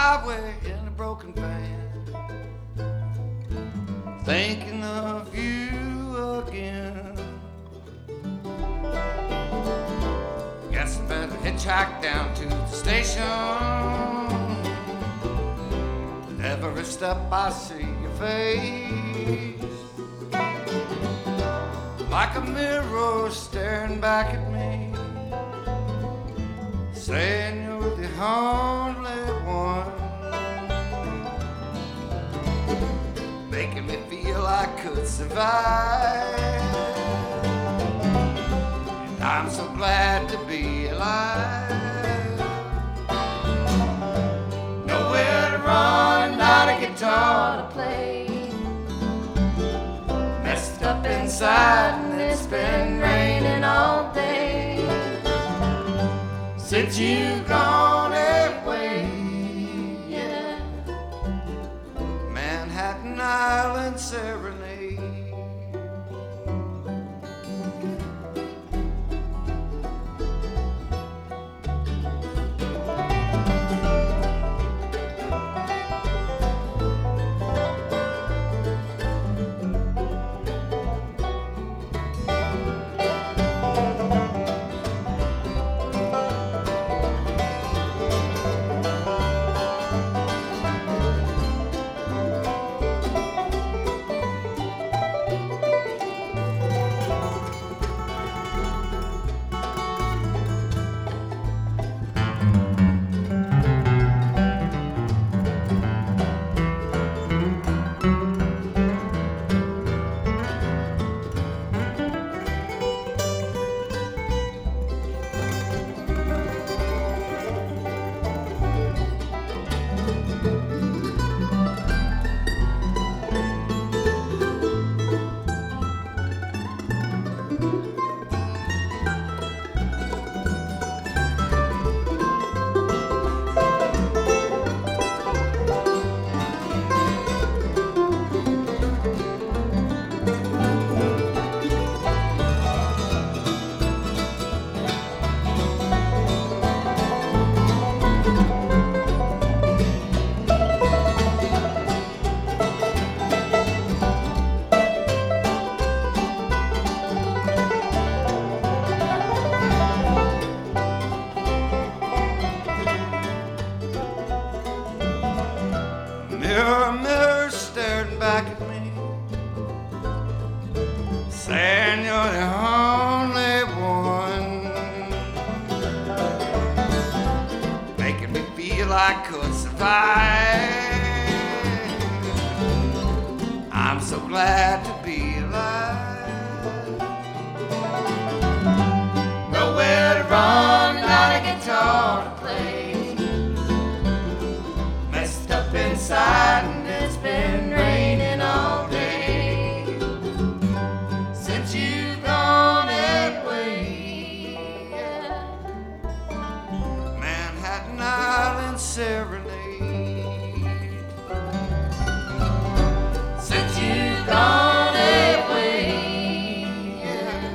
highway in a broken van, thinking of you again. Guess I better hitchhike down to the station. Every step I see your face, like a mirror staring back at me, saying you're the only one, making me feel I could survive. And I'm so glad to be alive. Nowhere to run, not a guitar to play, messed up inside and it's been raining all day since you've gone away, yeah. Manhattan Island Serenade. Mirror, mirror staring back at me, saying you're the only one, making me feel I could survive. I'm so glad to be alive. Nowhere to run, not a guitar to play, messed up inside and it's been raining all day since you've gone away, yeah. Manhattan Island Serenade. Since you've gone away, yeah.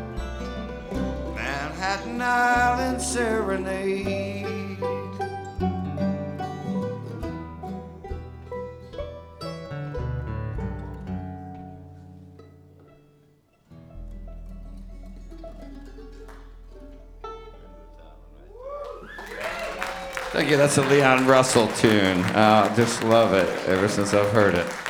Manhattan Island Serenade. Thank you. That's a Leon Russell tune. Just love it ever since I've heard it.